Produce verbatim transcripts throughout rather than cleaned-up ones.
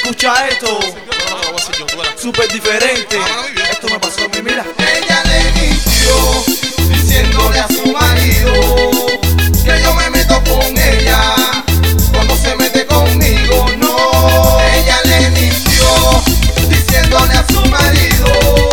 escucha esto, súper diferente. Esto me pasó a mí, mira. Ella le mintió diciéndole a su marido que yo me meto con ella cuando se mete conmigo. No, ella le mintió diciéndole a su marido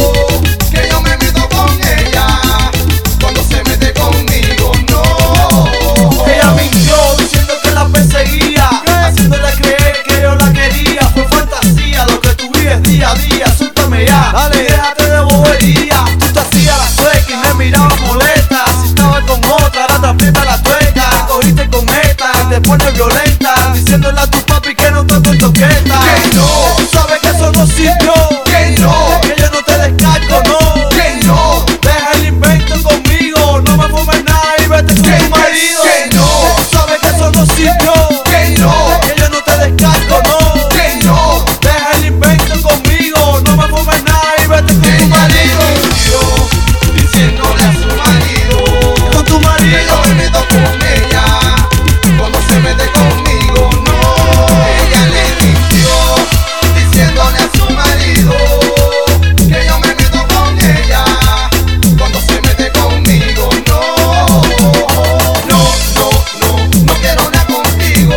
que yo me meto con ella cuando se mete conmigo. No, ella mintió diciendo que la perseguía, haciéndole creer que yo la quería. Fue fantasía lo que tú vives día a día. Suéltame ya, dale, déjate de bobería. Tú te hacías la sueca y me mirabas molesta. Si estaba con otra, ahora te aprieta la tuerca. Te cogiste con esta y te pones violenta, diciéndole a tu papi que no te doy toqueta. que no, Tú sabes que eso no sirvió, que no, que yo no te descargo, no. que no, Deja el invento conmigo, no me fumes nada y vete con que, tu marido. que no, Tú sabes que eso no sirvió, que no, que yo no te descargo, no. que no. Deja el invento conmigo, no me fumes nada y vete con tu Ella le marido. mintió diciéndole a su marido Con tu que marido. yo me meto con ella cuando se mete conmigo. No, ella le mintió diciéndole a su marido que yo me meto con ella cuando se mete conmigo. No, no, no, no, no quiero nada contigo.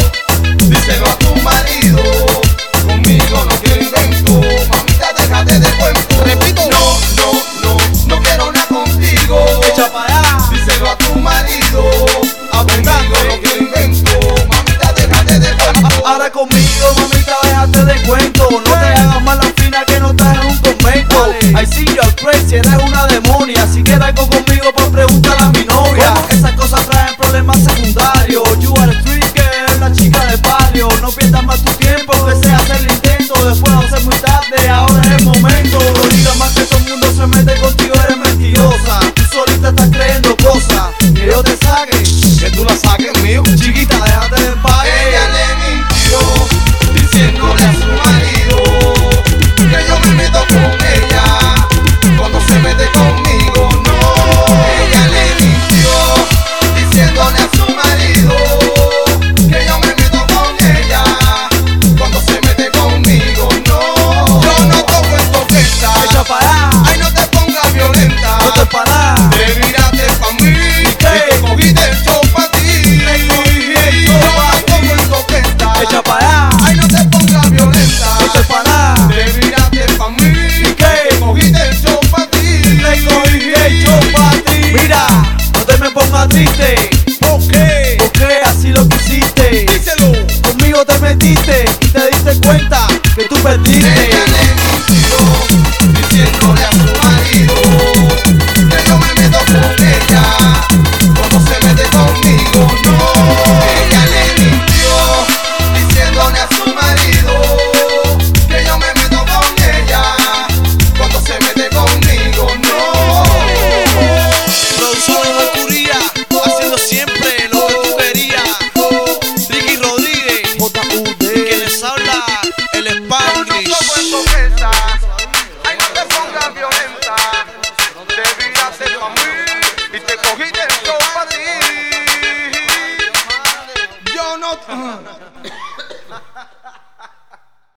Díselo a tu marido, conmigo no quiero invento. Mamita, déjate de cuento. Repito, no, no, no, no quiero nada contigo. Echa para allá. Díselo a tu marido, conmigo no quiero invento. Mamita, déjate de cuento. Ahora conmigo, mamita, déjate de cuento. No te hagas más la fina que no estás en un convento. I see you're crazy, eres una demonia. Si quieres algo conmigo, pues pregúntale a mi novia. Esas cosas traen problemas secundarios. You are a street girl, la chica de barrio. No pierdas más tu tiempo, que sea hacer el intento. Después va a ser muy tarde, ahora es el momento. No digas más que todo el mundo se mete contigo, eres mentirosa. Tú solita estás creyendo cosas. Que yo te saque, Que tú la saques mío. chiquita, déjate de pague. Ella le mintió diciéndole a su marido que yo me meto con ella cuando se mete conmigo. No, ella le mintió diciéndole a su marido que yo me meto con ella cuando se mete conmigo. No, yo no toco en toqueta. Echa para allá, Ay, no te pongas violenta. no te paras. Te viraste pa' mí y qué? te cogiste el show pa' ti. Te cogí el Yo show pa' no toco en toqueta. Echa para allá, Ay, no te pongas violenta. no te paras. Te viraste pa' mí y qué? te cogiste el show pa' ti. Te cogí el show pa' ti. Mira, no te me pongas triste, ¿Por qué? porque así lo quisiste. Díselo. Conmigo te metiste y te diste cuenta